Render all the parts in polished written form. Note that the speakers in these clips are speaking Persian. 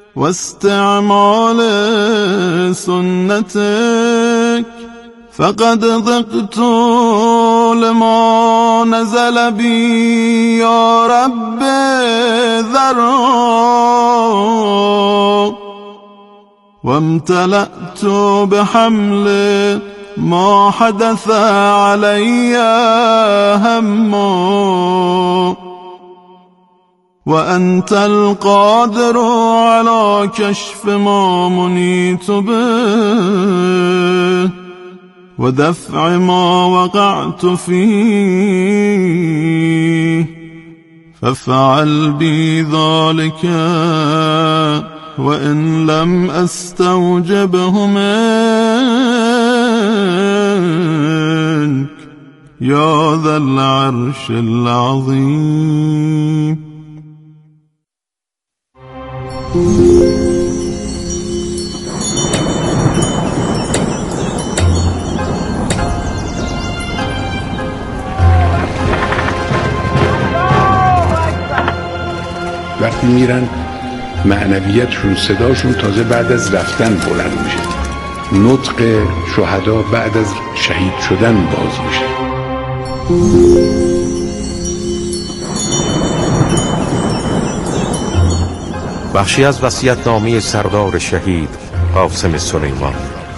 واستعمال سنتك فقد ضقت لما نزل بي يا رب ذرا وامتلأت بحمل ما حدث علي هم وأنت القادر على كشف ما منيت به ودفع ما وقعت فيه فافعل بي ذلك وإن لم أستوجبه منك يا ذا العرش العظيم. وقتی میرن معنویتشون صداشون تازه بعد از رفتن بلند میشه. نطق شهدا بعد از شهید شدن باز میشه. بخشی از وصیت‌نامه سردار شهید قاسم سلیمان.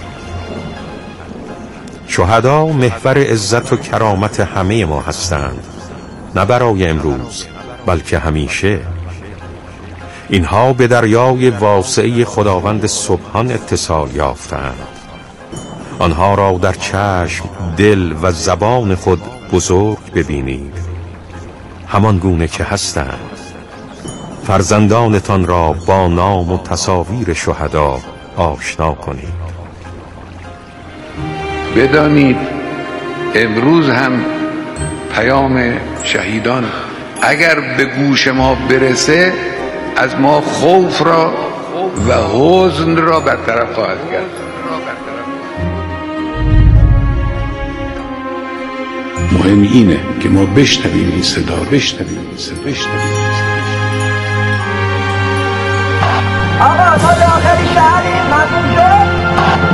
شهدا محور عزت و کرامت همه ما هستند، نه برای امروز بلکه همیشه. اینها به دریای واسعه خداوند سبحان اتصال یافتند. آنها را در چشم، دل و زبان خود بزرگ ببینید، همان گونه که هستند. فرزندانتان را با نام و تصاویر شهدا آشنا کنید. بدانید امروز هم پیام شهیدان اگر به گوش ما برسه از ما خوف را و حزن را برطرف خواهد کرد. مهم اینه که ما بشنویم این صدا، بشنویم این صدا. آقا ما داخل شهریم، ممنون شد.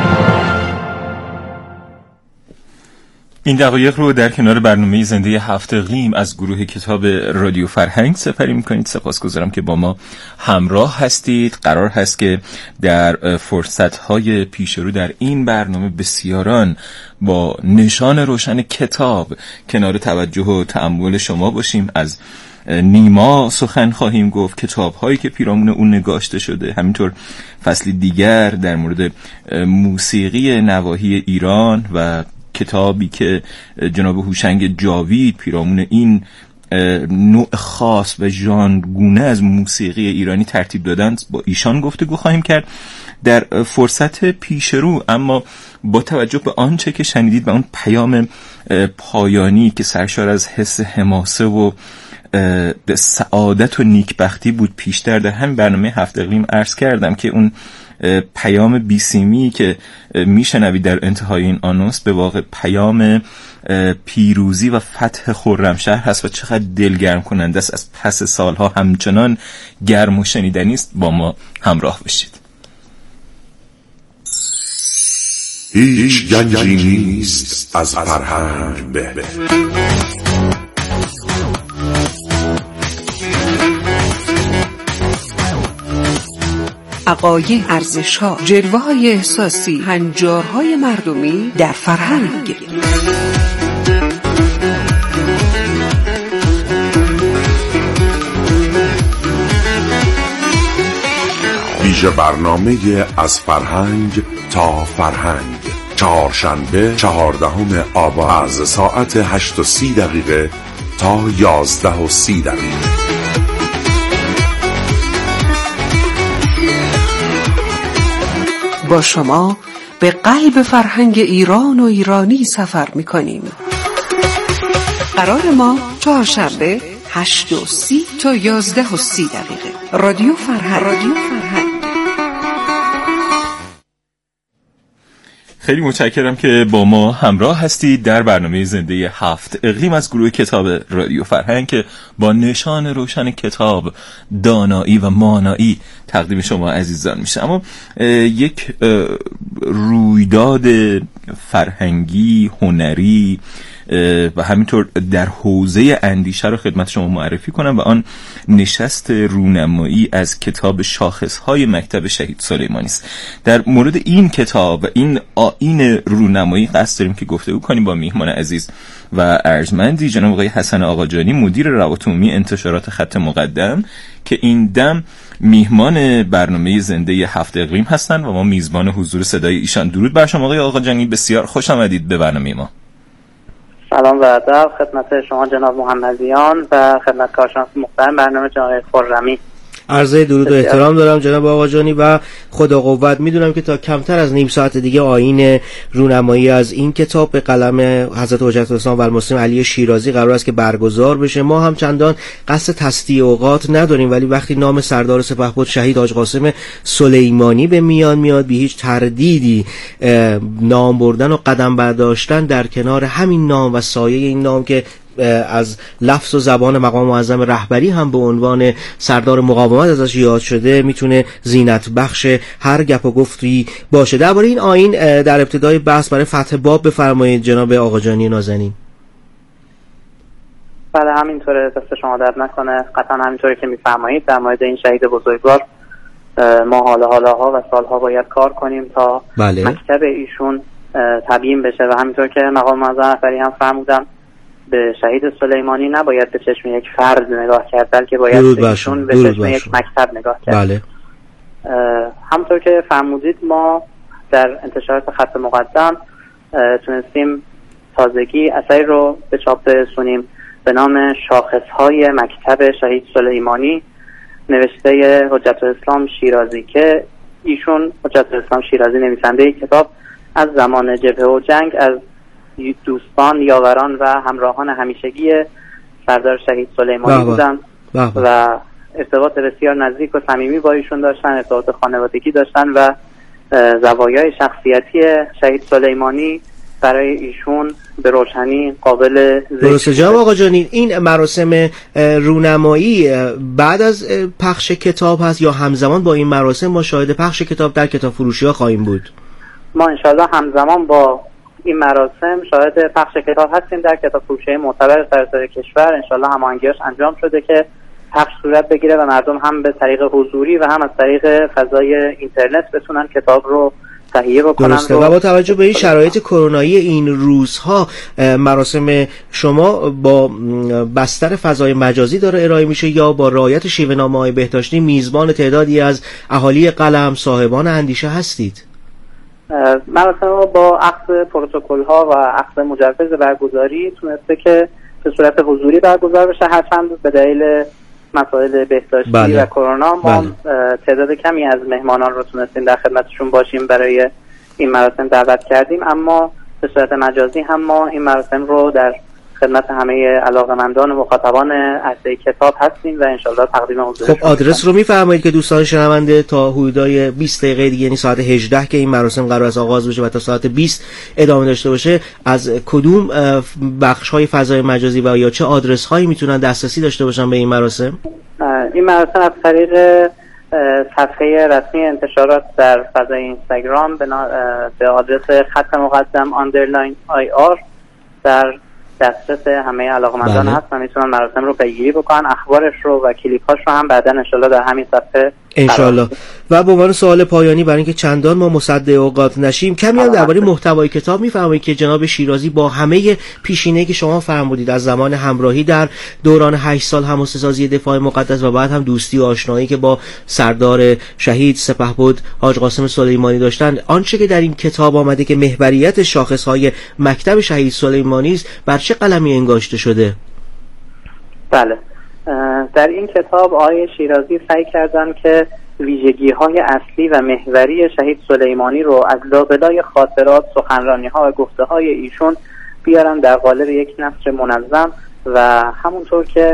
این دقایق رو در کنار برنامه زنده هفت اقلیم از گروه کتاب رادیو فرهنگ سپری میکنید. سپاسگزارم که با ما همراه هستید. قرار هست که در فرصتهای پیش رو در این برنامه بسیاران با نشان روشن کتاب کنار توجه و تأمل شما باشیم. از نیما سخن خواهیم گفت، کتاب هایی که پیرامون اون نگاشته شده. همینطور فصل دیگر در مورد موسیقی نواحی ایران و کتابی که جناب هوشنگ جاوید پیرامون این نوع خاص و ژانرگونه از موسیقی ایرانی ترتیب دادند با ایشان گفتگو خواهیم کرد در فرصت پیش رو. اما با توجه به آنچه که شنیدید و اون پیام پایانی که سرشار از حس حماسه و سعادت و نیکبختی بود، پیشتر در همین برنامه هفت اقلیم عرض کردم که اون پیام بیسیمی که میشنوید در انتهای این آنونس به واقع پیام پیروزی و فتح خرمشهر هست و چقدر دلگرم کننده است. از پس سالها همچنان گرم و شنیدنی است. با ما همراه باشید. هیچ گنجی نیست از فرهنگ به. عقاید، ارزش‌ها، جلوه‌های احساسی، هنجارهای مردمی در فرهنگ. ویژه برنامه از فرهنگ تا فرهنگ، چهارشنبه 14 آبان از ساعت 8:30 تا 11:30. با شما به قلب فرهنگ ایران و ایرانی سفر می‌کنیم. قرار ما چهارشنبه 8:30 تا 11:30. رادیو فرهنگ. خیلی متشکرم که با ما همراه هستید در برنامه زنده 7 اقلیم از گروه کتاب رادیو فرهنگ که با نشان روشن کتاب دانایی و مانایی تقدیم شما عزیزان میشه. اما یک رویداد فرهنگی، هنری و همینطور در حوزه اندیشه رو خدمت شما معرفی کنم و آن نشست رونمایی از کتاب شاخصهای مکتب شهید سلیمانی است. در مورد این کتاب و این آیین رونمایی قصد داریم که گفتگو کنیم با میهمان عزیز و ارجمندی جناب آقای حسن آقاجانی، مدیر روابط عمومی انتشارات خط مقدم، که این دم میهمان برنامه زنده 7 اقلیم هستند و ما میزبان حضور صدای ایشان. درود بر شما آقای آقاجانی، بسیار خوش آمدید به برنامه ما. سلام و ادب خدمت شما جناب محمدیان و خدمت کارشناس محترم برنامه جناب خرمی. عرض درود و احترام دارم جناب آقاجانی و خدا قوت. میدونم که تا کمتر از نیم ساعت دیگه آیین رونمایی از این کتاب به قلم حضرت حجت الاسلام و المسلم علی شیرازی قرار است که برگزار بشه. ما هم چندان قصد تسطیع اوقات نداریم، ولی وقتی نام سردار سپهبد شهید حاج قاسم سلیمانی به میان میاد، بی هیچ تردیدی نام بردن و قدم برداشتن در کنار همین نام و سایه این نام که از لفظ و زبان مقام معظم رهبری هم به عنوان سردار مقاومت ازش یاد شده میتونه زینت بخش هر گپ و گفتی باشه. درباره این آیین در ابتدای بحث برای فتح باب بفرمایید جناب آقاجانی نازنین. بله همینطوره، دست شما درد نکنه. قطعا همینطوره که میفرمایید در مورد این شهید بزرگوار ما حالاها و سالها باید کار کنیم تا مکتب ایشون تبیین بشه و همینطور که مقام معظم رهبری هم فرمودن به شهید سلیمانی نباید به چشم یک فرد نگاه کرد، بلکه باید به ایشون به چشم یک مکتب نگاه کرد. بله. همونطور که فرمودید ما در انتشارات خط مقدم تونستیم تازگی اثری رو به چاپ برسونیم به نام شاخصهای مکتب شهید سلیمانی نوشته حجت الاسلام شیرازی که ایشون حجت الاسلام شیرازی نویسنده کتاب از زمان جبهه و جنگ از دوستان، یاوران و همراهان همیشگی سردار شهید سلیمانی بودن و ارتباط بسیار نزدیک و صمیمی با ایشون داشتن، ارتباط خانوادگی داشتن و زوایای شخصیتی شهید سلیمانی برای ایشون به روشنی قابل درسته. جناب آقاجانی، این مراسم رونمایی بعد از پخش کتاب هست یا همزمان با این مراسم ما شاهد پخش کتاب در کتاب فروشی ها خواهیم بود؟ ما انشالله همزمان با این مراسم شاهد پخش کتاب هستیم در کتاب فروشی معتبر سراسر کشور. انشالله هماهنگی‌اش انجام شده که پخش صورت بگیره و مردم هم به طریق حضوری و هم از طریق فضای اینترنت بتونن کتاب رو تهیه بکنن. درسته. و با توجه به این شرایط کرونایی این روزها مراسم شما با بستر فضای مجازی داره ارائه میشه یا با رعایت شیوه نامه‌های بهداشتی میزبان تعدادی از اهالی قلم صاحبان اندیشه هستید؟ مراسم با اخذ پروتکل ها و اخذ مجوز برگزاری تونسته که به صورت حضوری برگزار بشه، هرچند به دلیل مسائل بهداشتی و کرونا ما تعداد کمی از مهمانان رو تونستیم در خدمتشون باشیم برای این مراسم دعوت کردیم، اما به صورت مجازی هم ما این مراسم رو در خدمت همه علاقه‌مندان و مخاطبان عرصه کتاب هستیم و انشالله تقدیم حضور. خب آدرس رو میفرمایید که دوستان شنونده تا حدودای 20 دقیقه دیگه، یعنی ساعت 18 که این مراسم قرار است آغاز بشه و تا ساعت 20 ادامه داشته باشه، از کدوم بخش‌های فضای مجازی و یا چه آدرس‌هایی میتونن دسترسی داشته باشن به این مراسم؟ این مراسم از طریق صفحه رسمی انتشارات در فضای اینستاگرام به آدرس خط مقدم _IR در دسترس همه علاقه‌مندان هست و میتونن مراسم رو پیگیری بکنن. اخبارش رو و کلیپاش رو هم بعدا انشالله در همین صفحه انشالله. و به عنوان سوال پایانی برای اینکه چندان ما مصدع اوقات نشیم، کمی هم درباره محتوای کتاب میفرمایید که جناب شیرازی با همه پیشینه‌ای که شما فرمودید از زمان همراهی در دوران 8 سال حماسه‌سازی دفاع مقدس و بعد هم دوستی و آشنایی که با سردار شهید سپهبد حاج قاسم سلیمانی داشتن، آنچه که در این کتاب آمده که محوریت شاخص‌های مکتب شهید سلیمانی است بر چه قلمی انگاشته شده؟ بله، در این کتاب آقای شیرازی سعی کردن که ویژگی‌های اصلی و محوری شهید سلیمانی رو از لابلای خاطرات، سخنرانی‌ها و گفته‌های ایشون بیارن در قالب یک نثر منظم و همونطور که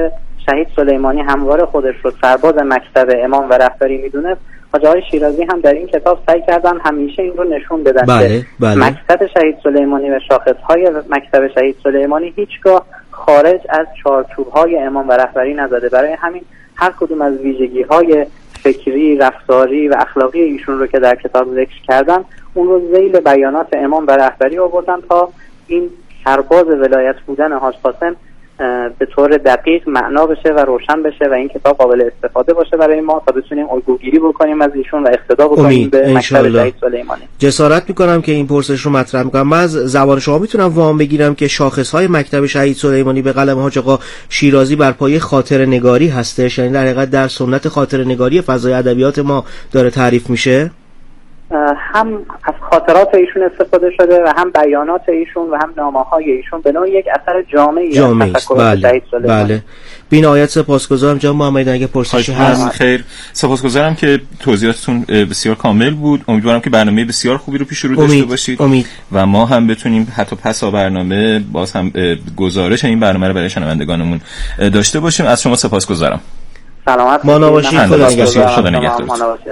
شهید سلیمانی هموار خودش رو سرباز مکتب امام و رهبری میدونه، حاج آقای شیرازی هم در این کتاب سعی کردن همیشه این رو نشون بدن که مکتب شهید سلیمانی و شاخصهای مکتب شهید سلیمانی هیچگاه خارج از چارچوب‌های امام و رهبری نزده. برای همین هر کدوم از ویژگی‌های فکری، رفتاری و اخلاقی ایشون رو که در کتاب ذکر کردن، اون رو ذیل بیانات امام و رهبری آوردن تا این سرباز ولایت بودن حاج قاسم به طور دقیق معنا بشه و روشن بشه و این کتاب قابل استفاده باشه برای ما تا بتونیم الگوگیری بکنیم از ایشون و اقتدا بکنیم به مکتب شهید سلیمانی. جسارت میکنم که این پرسش رو مطرح میکنم. من از زبان شما میتونم وام بگیرم که شاخصهای مکتب شهید سلیمانی به قلم حاج آقا شیرازی بر پایه خاطره نگاری هستش، یعنی در حقیقت در سنت خاطره نگاری فضای ادبیات ما داره تعریف میشه؟ هم از خاطرات ایشون استفاده شده و هم بیانات ایشون و هم نامه‌های ایشون به نوعی یک اثر جامعی از تفکر شهید سلیمانی. بله. بی‌نهایت سپاسگزارم جناب محمدی. اگه پرسشی هست خیر. سپاسگزارم که توضیحاتتون بسیار کامل بود. امیدوارم که برنامه بسیار خوبی رو پیش رو داشته باشید و ما هم بتونیم حتی پس از برنامه باز هم گزارش این برنامه رو برای شنوندگانمون داشته باشیم. از شما سپاسگزارم. سلامت باشید. خدا نگهدار.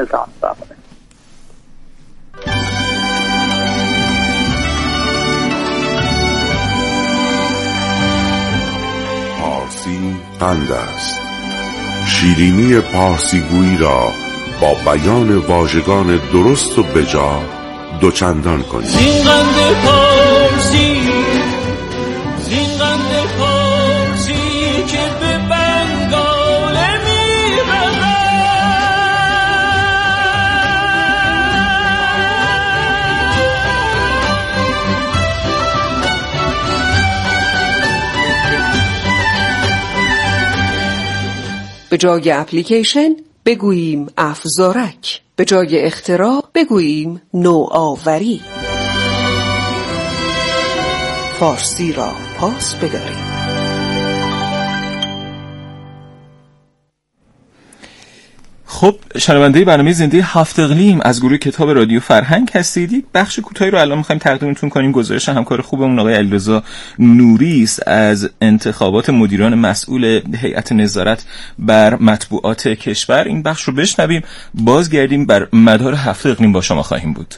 پارسی قند است. شیرینی پارسیگویی را با بیان واژگان درست و بجا دوچندان کنید. زین قند پارسی، زین قند پارسی که به بنگال می‌رسد. به جای اپلیکیشن بگوییم افزارک، به جای اختراع بگوییم نوآوری. فارسی را پاس بداریم. خب شنونده برنامه زنده هفت اقلیم از گروه کتاب رادیو فرهنگ هستید. یک بخش کوتاهی رو الان می‌خوایم تقدیمتون کنیم. گزارش همکار خوبمون آقای علیرضا نوری است از انتخابات مدیران مسئول هیئت نظارت بر مطبوعات کشور. این بخش رو بشنویم، بازگردیم بر مدار هفت اقلیم با شما خواهیم بود.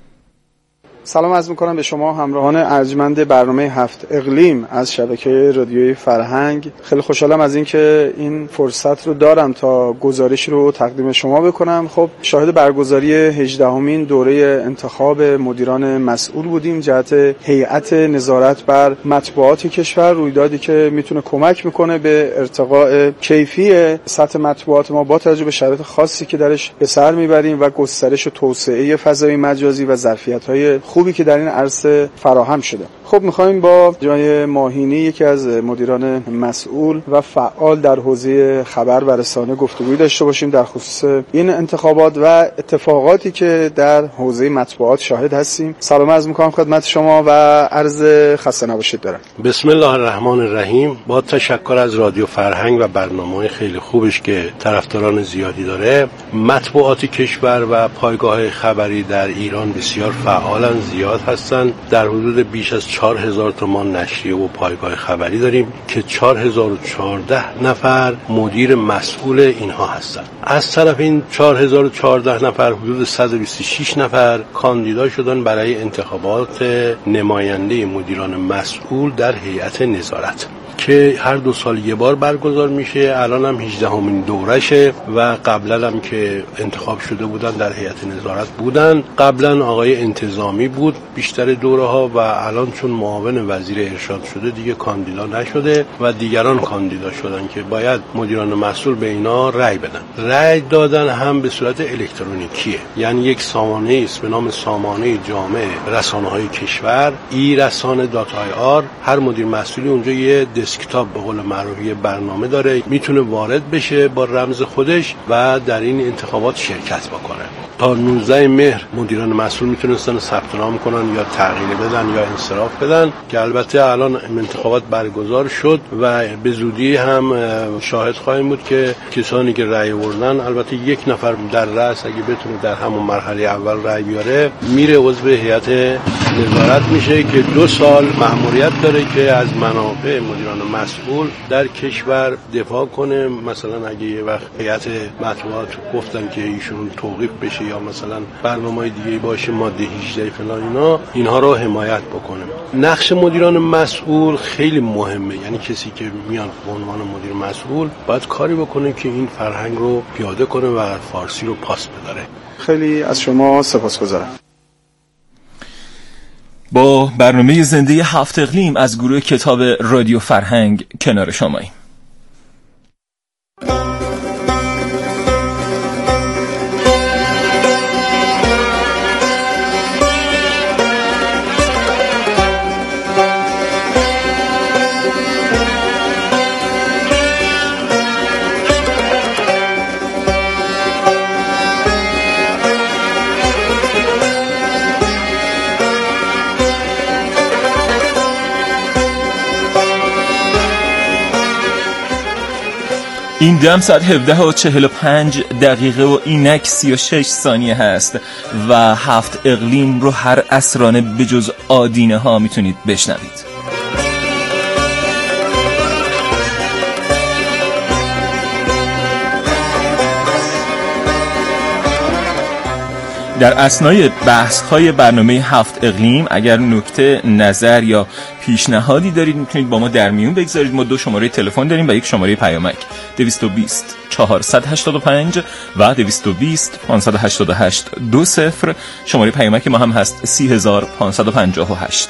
سلام عرض می‌کنم به شما همراهان ارجمند برنامه هفت اقلیم از شبکه رادیوی فرهنگ. خیلی خوشحالم از اینکه این فرصت رو دارم تا گزارش رو تقدیم شما بکنم. خب شاهد برگزاری 18مین دوره انتخاب مدیران مسئول بودیم جهت هیئت نظارت بر مطبوعات کشور، رویدادی که میتونه کمک میکنه به ارتقاء کیفی سطح مطبوعات ما با توجه به شرایط خاصی که درش به سر میبریم و گسترش و توسعه فضای مجازی و ظرفیت‌های خوبی که در این عرصه فراهم شده. خب می‌خوایم با جای ماهینی یکی از مدیران مسئول و فعال در حوزه خبر و رسانه گفتگوی داشته باشیم در خصوص این انتخابات و اتفاقاتی که در حوزه مطبوعات شاهد هستیم. سلام عرض می‌کنم خدمت شما و عرض خسته نباشید دارم. بسم الله الرحمن الرحیم. با تشکر از رادیو فرهنگ و برنامه‌های خیلی خوبش که طرفداران زیادی داره. مطبوعات کشور و پایگاه خبری در ایران بسیار فعالن، زیاد هستن. در حدود بیش از 4000 تا ما نشریه و پایگاه خبری داریم که 4014 نفر مدیر مسئول اینها هستن. از طرف این 4014 نفر حدود 126 نفر کاندیدا شدن برای انتخابات نماینده مدیران مسئول در هیئت نظارت که هر 2 سال یه بار برگزار میشه. الان هم 18مین دورشه و قبلا هم که انتخاب شده بودن در هیئت نظارت بودن. قبلا آقای انتظامی بود بیشتر دوره ها و الان چون معاون وزیر ارشاد شده دیگه کاندیدا نشده و دیگران کاندیدا شدن که باید مدیران مسئول به اینا رأی بدن. رأی دادن هم به صورت الکترونیکیه، یعنی یک سامانه است به نام سامانه جامع رسانه‌های کشور، e-رسانه.ir. هر مدیر مسئولی اونجا یه دسکتاپ به قول معروف برنامه داره، میتونه وارد بشه با رمز خودش و در این انتخابات شرکت بکنه. تا 19 مهر مدیران مسئول میتونستن ثبت نام کنن یا تغییر بدن یا انصراف بدن که البته الان انتخابات برگزار شد و به زودی هم شاهد خواهیم بود که کسانی که رأی آوردن، البته یک نفر در رأس اگه بتونه در همون مرحله اول رأی بیاره میره عضو هیئت نظارت میشه که 2 سال مأموریت داره که از منافع مدیران مسئول در کشور دفاع کنه. مثلا اگه یه وقت هیئت مطبوعات گفتن که ایشون توقیف بشه یا مثلا برنامه‌های دیگه باشه، ماده 18 فلان اینها رو حمایت بکنه. نقش مدیران مسئول خیلی مهمه، یعنی کسی که میان به عنوان مدیر مسئول باید کاری بکنه که این فرهنگ رو پیاده کنه و فارسی رو پاس بداره. خیلی از شما سپاسگزارم. با برنامه زنده 7 اقلیم از گروه کتاب رادیو فرهنگ کنار شماییم. این دم ساعت 17:45 و اینک 36 ثانیه هست و 7 اقلیم رو هر عصرانه به جز آدینه ها میتونید بشنوید. در اثنای بحث‌های برنامه 7 اقلیم اگر نکته، نظر یا پیشنهادی دارید میتونید با ما در میون بگذارید. ما 2 شماره تلفن داریم و 1 شماره پیامک 220 485 و 220 588 20. شماره پیامک ما هم هست 30558.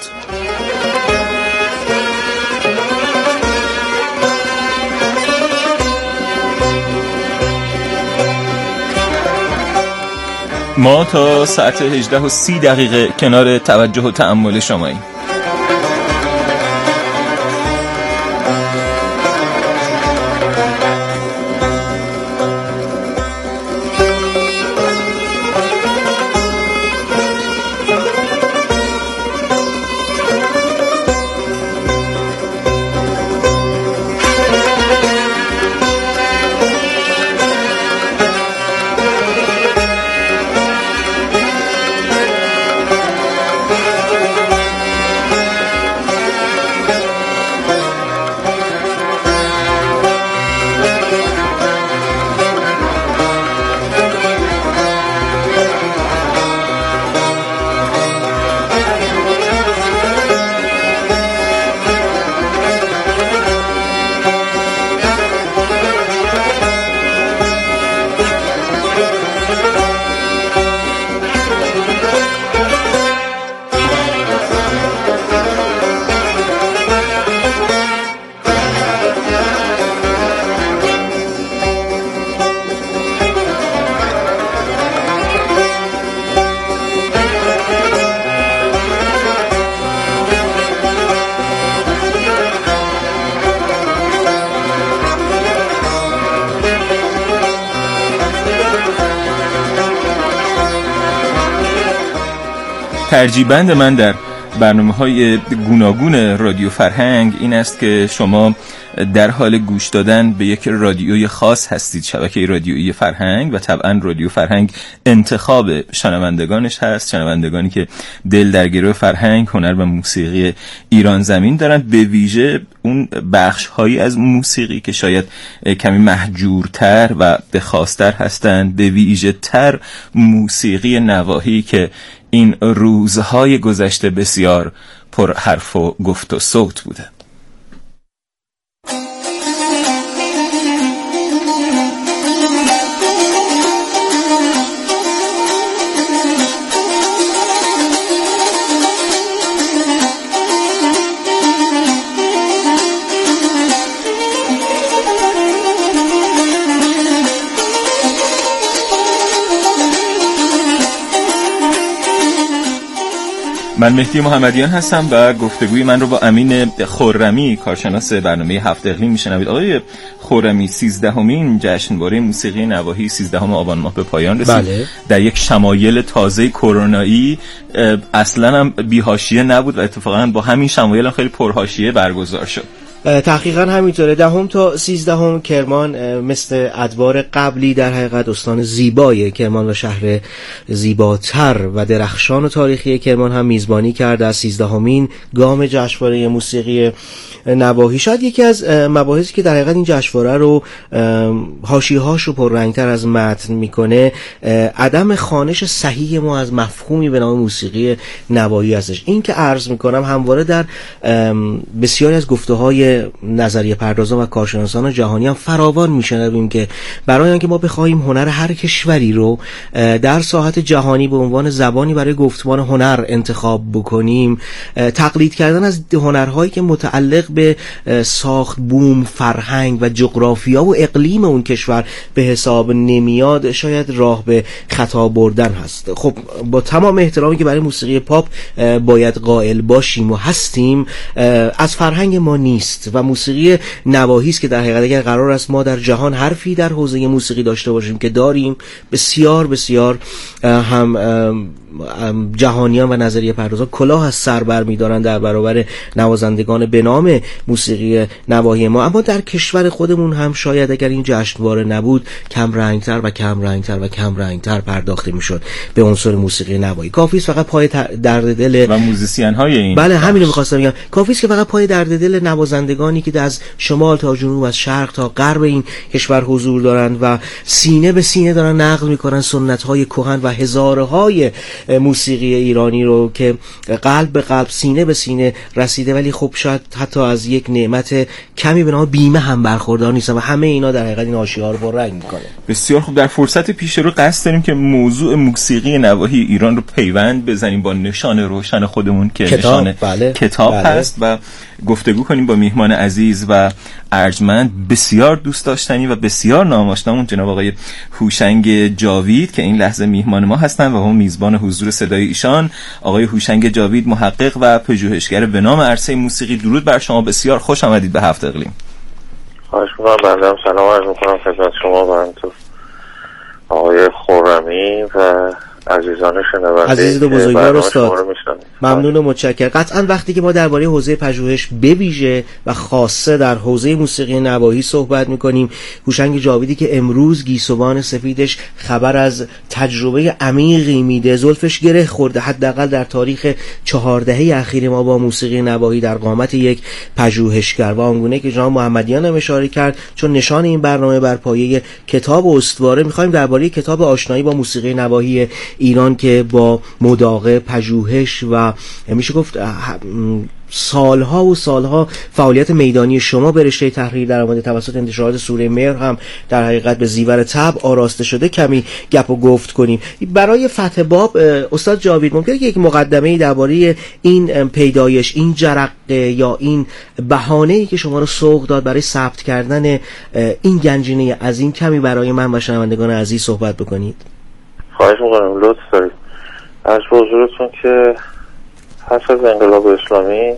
ما تا ساعت 18:30 کنار توجه و تأمل شماییم. ترجیبند من در برنامه‌های گوناگون رادیو فرهنگ این است که شما در حال گوش دادن به یک رادیوی خاص هستید، شبکه رادیویی فرهنگ، و طبعا رادیو فرهنگ انتخاب شنوندگانش هست، شنوندگانی که دل در گروه فرهنگ، هنر و موسیقی ایران زمین دارند، به ویژه اون بخش‌هایی از موسیقی که شاید کمی محجورتر و بخواستر هستند، به ویژه تر موسیقی نواحی که این روزهای گذشته بسیار پر حرف و گفت و صوت بوده. من مهدی محمدیان هستم و گفتگوی من رو با امین خرمی، کارشناس برنامه 7 اقلیم میشنوید. آقای خرمی، 13مین جشنواره موسیقی نواحی 13 آبان ماه به پایان رسید. بله. در یک شمایل تازه کرونایی، اصلا هم بی‌حاشیه نبود و اتفاقا با همین شمایل هم خیلی پرحاشیه برگزار شد. تحقیقا همینطوره. 10 تا 13 کرمان مثل ادوار قبلی در حقیقت استان زیبای کرمان و شهر زیباتر و درخشان و تاریخی کرمان هم میزبانی کرده از 13مین گام جشنواره موسیقی نواحی. شاید یکی از مباحثی که در حقیقت این جشنواره رو حاشیه‌هاش رو پررنگتر از متن میکنه عدم خوانش صحیح ما از مفهومی به نام موسیقی نواحی هستش. این که عرض میکنم همواره در بسیاری از گفته‌های نظریه پردازان و کارشناسان جهانی هم فراوان میشنویم که برای اینکه ما بخوایم هنر هر کشوری رو در ساحت جهانی به عنوان زبانی برای گفتمان هنر انتخاب بکنیم، تقلید کردن از هنرهایی که متعلق به ساخت، بوم، فرهنگ و جغرافیا و اقلیم اون کشور به حساب نمیاد، شاید راه به خطا بردن هست. خب با تمام احترامی که برای موسیقی پاپ باید قائل باشیم و هستیم، از فرهنگ ما نیست و موسیقی نواحی است که در حقیقت اگر قرار است ما در جهان حرفی در حوزه موسیقی داشته باشیم که داریم، بسیار بسیار هم جهانیان و نظریه پردازان کلاه از سر بر می‌دارن در برابر نوازندگان به نام موسیقی نواحی ما. اما در کشور خودمون هم شاید اگر این جشنواره نبود کم رنگتر و کم رنگتر و کم رنگتر پرداخته میشد به عنصر موسیقی نواحی. کافی است فقط پای درد دل و موزیسین های این، بله همین رو می‌خواستم بگم، کافی است که فقط پای درد دل نوازندگانی که از شمال تا جنوب، از شرق تا غرب این کشور حضور دارند و سینه به سینه دارن نقل میکنن سنت‌های کهن و هزارهای موسیقی ایرانی رو که قلب به قلب، سینه به سینه رسیده، ولی خب شاید حتی از یک نعمت کمی به نام بیمه هم برخوردار نیستن و همه اینا در حقیقت این حاشیه‌ها رو پررنگ میکنه. بسیار خوب. در فرصت پیش رو قصد داریم که موضوع موسیقی نواحی ایران رو پیوند بزنیم با نشان روشن خودمون که نشان کتاب هست و گفتگو کنیم با میهمان عزیز و ارجمند بسیار دوست داشتنی و بسیار نامآشنامون جناب آقای هوشنگ جاوید که این لحظه میهمان ما هستن و هم میزبان حضور صدای ایشان. آقای هوشنگ جاوید محقق و پژوهشگر به نام عرصه موسیقی، درود بر شما، بسیار خوش آمدید به هفت اقلیم. خواهش می‌کنم. بنده سلام عرض می‌کنم خدمت شما و همینطور آقای خرمی و عزیزان شنونده عزیز و بزرگوار استاد. ممنون و متشکرم. قطعا وقتی که ما درباره حوزه پژوهش به ویژه و خاصه در حوزه موسیقی نواحی صحبت می‌کنیم، هوشنگ جاویدی که امروز گیسوان سفیدش خبر از تجربه عمیقی میده، زلفش گره خورده حداقل در تاریخ 4 دهه اخیر ما با موسیقی نواحی در قامت یک پژوهشگر و آنگونه که جناب محمدیان هم اشاره کرد، چون نشان این برنامه بر پایه کتاب استواره، می‌خوایم درباره کتاب آشنایی با موسیقی نواحی ایران که با مداقه، پژوهش و میشه گفت سالها و سالها فعالیت میدانی شما به رشته تحریر در آمده توسط انتشارات سوره مهر هم در حقیقت به زیور طبع آراسته شده، کمی گپ و گفت کنیم. برای فتح باب استاد جاوید ممکنه که یک مقدمه‌ای درباره این پیدایش، این جرقه یا این بهانه‌ای که شما رو سوق داد برای ثبت کردن این گنجینه عظیم کمی برای من و شنوندگان عزیز صحبت بکنید؟ خواهش میکنم، لطف دارید. از حضورتون که پس از انقلاب اسلامی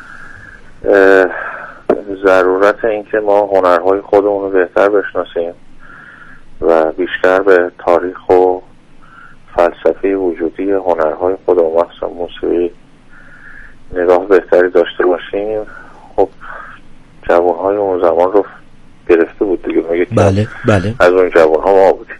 ضرورت این که ما هنرهای خودمون رو بهتر بشناسیم و بیشتر به تاریخ و فلسفه وجودی هنرهای خودمون مثلا موسیقی نگاه بهتری داشته باشیم، خب جوانهای اون زمان رو گرفته بود دیگه. بله بله. از اون جوانها ما بودیم.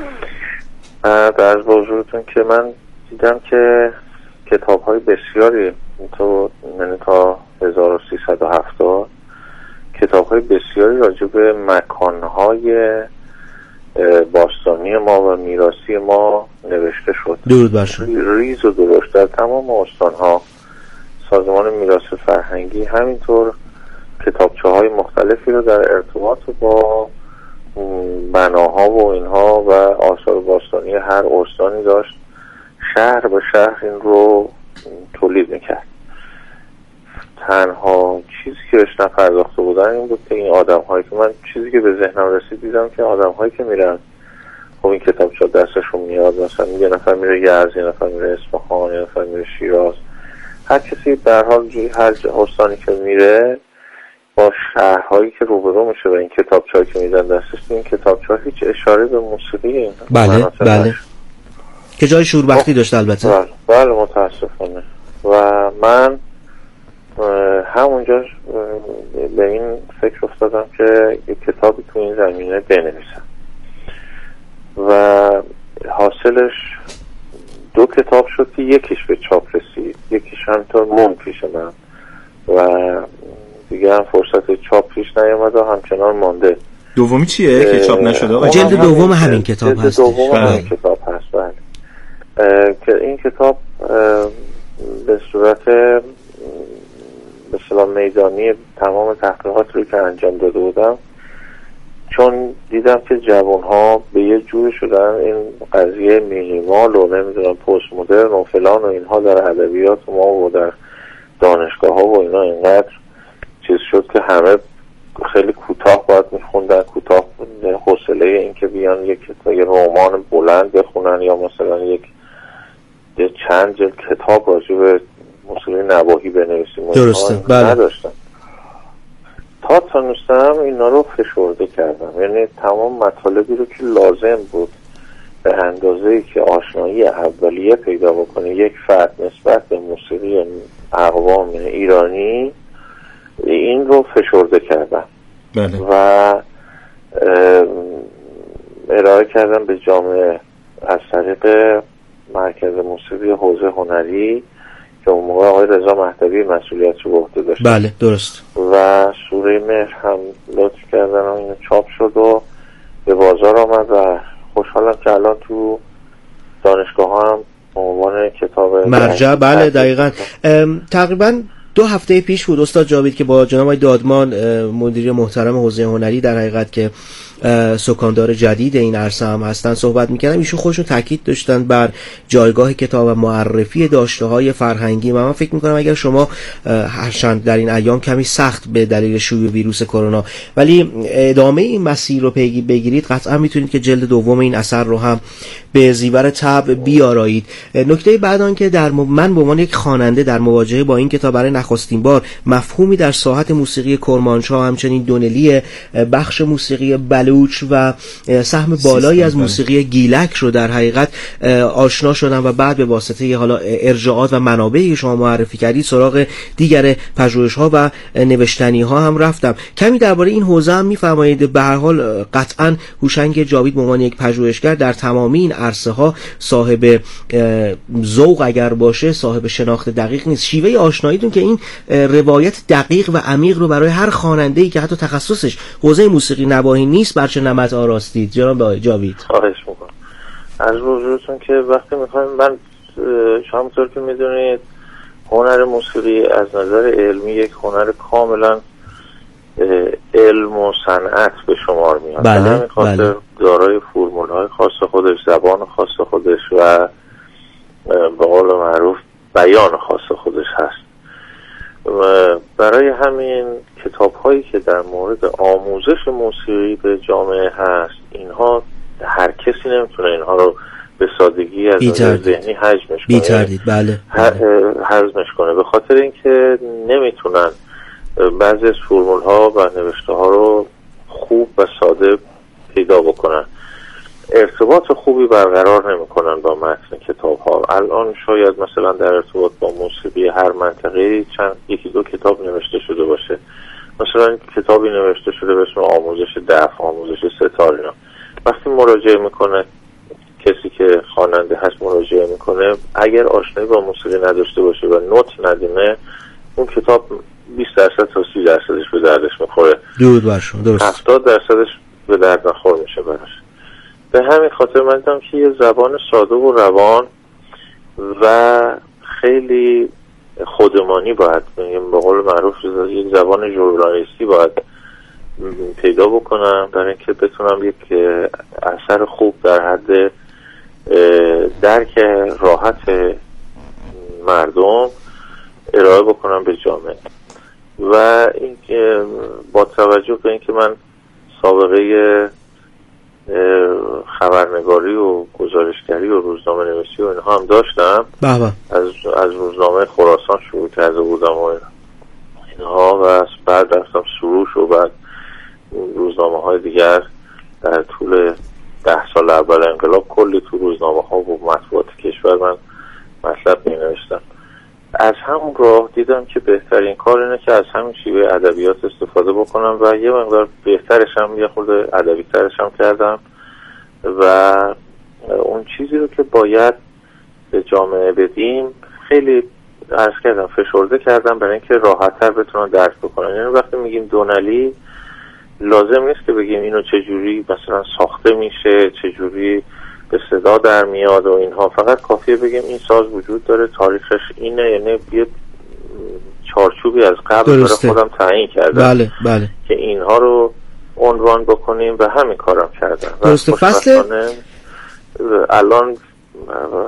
در حضورتون که من دیدم که کتاب‌های بسیاری تا 1370 کتاب‌های بسیاری راجع به مکان‌های باستانی ما و میراثی ما نوشته شد. درود بر شما. ریز و درشت در تمام استان‌ها سازمان میراث فرهنگی همینطور کتابچه‌های مختلفی رو در ارتباط با بناها و اینها و آثار باستانی هر استانی داشت. شهر به شهر این رو تولید میکرد. تنها چیزی که بهش نپرداخته بودن این بود که این آدم هایی که من چیزی که به ذهنم رسید دیدم که آدم هایی که میرن خب این کتابچه دستشون میاد، مثلا یه نفر میره یزد، یه نفر میره اصفهان، یه نفر میره شیراز، هر کسی به هر حال هر استانی که میره با شهرهایی که روبرو میشه و این کتابچه‌ای که میدن دستش، این کتابچه‌ها هیچ اشاره به موسیقی این بله بله که جای شوربختی داشت البته. بله متاسفانه. و من همونجا به این فکر افتادم که یک کتابی تو این زمینه بنویسم و حاصلش 2 کتاب شد که یکیش به چاپ رسید، یکیش همینطور موند پیش من و دیگه هم فرصت چاپ پیش نیامد و همچنان مانده. دومی چیه که چاپ نشده؟ جلد دوم همین کتاب هست. جلد دوم همین کتاب هست، بله. که این کتاب به صورت به اصطلاح میدانی تمام تحقیقات رو که انجام داده بودم، چون دیدم که جوان‌ها به یه جوری شدن این قضیه مینیمال و نمیدونم پست مدرن و فلان و اینها در ادبیات ما و در دانشگاه‌ها و اینا اینقدر چیز شد که همه خیلی کوتاه باید میخوندن، کوتاه حوصله این که بیان یک رمان بلند بخونن یا مثلا یک چند جلد کتاب راجع به موسیقی نواحی بنویسیم درسته، بله. نداشتن. تا تونستم اینا رو فشرده کردم، یعنی تمام مطالبی رو که لازم بود به اندازه‌ای که آشنایی اولیه پیدا بکنه یک فرد نسبت به موسیقی اقوام ایرانی، این رو فشرده کردم. بله. و ارائه کردم به جامعه از طریق مرکز موسیقی حوزه هنری که اون موقع آقای رضا مهدوی مسئولیت رو به عهده داشت. بله درست. و سوره مهر هم لطف کردن و اینو چاپ شد و به بازار آمد و خوشحالم که الان تو دانشگاه هم به عنوان کتاب مرجع، بله دقیقاً. تقریباً 2 هفته پیش بود استاد جاوید که با جناب آقای دادمان مدیر محترم حوزه هنری در حقیقت که سکاندار جدید این عرصه هم هستن صحبت می‌کردم. ایشون خودشون تاکید داشتن بر جایگاه کتاب و معرفی داشته‌های فرهنگی. من فکر می‌کنم اگر شما هرچند در این ایام کمی سخت به دلیل شیوع ویروس کرونا، ولی ادامه این مسیر رو بگیرید، قطعا میتونید که جلد دوم این اثر رو هم به زیور طبع بیارایید. نکته بعد آن که من به عنوان یک خواننده در مواجهه با این کتاب برای نخستین بار مفهومی در ساحت موسیقی کرمانشاه، همچنین دونلی، بخش موسیقی بلوچ و سهم بالایی از موسیقی گیلک رو در حقیقت آشنا شدم و بعد به واسطه حالا ارجاعات و منابعی شما معرفی کردید سراغ دیگر پژوهش‌ها و نوشتنی‌ها هم رفتم. کمی درباره این حوزه هم می‌فرمایید؟ به هر حال قطعاً هوشنگ جاوید به عنوان یک پژوهشگر در تمامی این عرصه‌ها صاحب ذوق اگر باشه، صاحب شناخت دقیق نیست. شیوه آشناییتون که این روایت دقیق و عمیق رو برای هر خواننده‌ای که حتی تخصصش حوزه موسیقی نواحی نیست بر چه نمط آراستید جناب جاوید؟ خواهش می‌کنم. از حضورتون که وقتی می‌خوایم، من همونطور که می‌دونید هنر موسیقی از نظر علمی یک هنر کاملا علم و صنعت به شمار میاد. بله، همین خاطر دارای فرمول‌های خاص خودش، زبان خاص خودش و به قول معروف بیان خاص خودش هست. و برای همین کتاب‌هایی که در مورد آموزش موسیقی به جامعه هست، اینها هر کسی نمیتونه اینها رو به سادگی از نظر ذهنی حجمش کنه. بله. حجمش کنه، به خاطر اینکه نمیتونن بعضی از فرمول‌ها و نوشته‌ها رو خوب و ساده پیدا بکنن، ارتباط خوبی برقرار نمیکنن با متن کتاب‌ها. الان شاید مثلا در ارتباط با موسیقی هر منطقه یکی دو کتاب نوشته شده باشه، مثلا کتابی نوشته شده به اسم آموزش دف، آموزش ستار. اینا وقتی مراجعه میکنه کسی که خواننده هست مراجعه میکنه، اگر آشنایی با موسیقی نداشته باشه و نوت ندونه، اون کتاب 20% تا 30% به دردش میخوره، درود بر شما، درست 70% به درد نخور میشه براش. به همین خاطر من دیدم که یه زبان ساده و روان و خیلی خودمانی باید، به قول معروف یک زبان ژورنالیستی باید پیدا بکنم برای اینکه بتونم یک اثر خوب در حد درک راحت مردم ارائه بکنم به جامعه. و این که با توجه به اینکه من سابقه خبرنگاری و گزارشگری و روزنامه نویسی و اینها هم داشتم، از روزنامه خراسان شروع کرده بودم و اینها و بعد رفتم سروش و بعد روزنامه های دیگر. در طول 10 سال اول انقلاب کلی تو روزنامه ها و مطبوعات کشور من مطلب می نوشتم. از همون راه دیدم که بهترین کار اینه که از همین شیوه ادبیات استفاده بکنم و یه مقدار بهترش هم یه خورده ادبی ترش هم کردم و اون چیزی رو که باید به جامعه بدیم خیلی عرض کردم فشرده کردم برای اینکه راحت تر بتونن درک بکنن. یعنی وقتی میگیم دونلی لازم نیست که بگیم اینو چجوری مثلا ساخته میشه، چجوری به صدا در میاد و اینها، فقط کافیه بگیم این ساز وجود داره، تاریخش اینه، یعنی یه چارچوبی از قبل برای خودم تعیین کردم بله. که اینها رو عنوان بکنیم و همین کارم کردم. درسته. فصل الان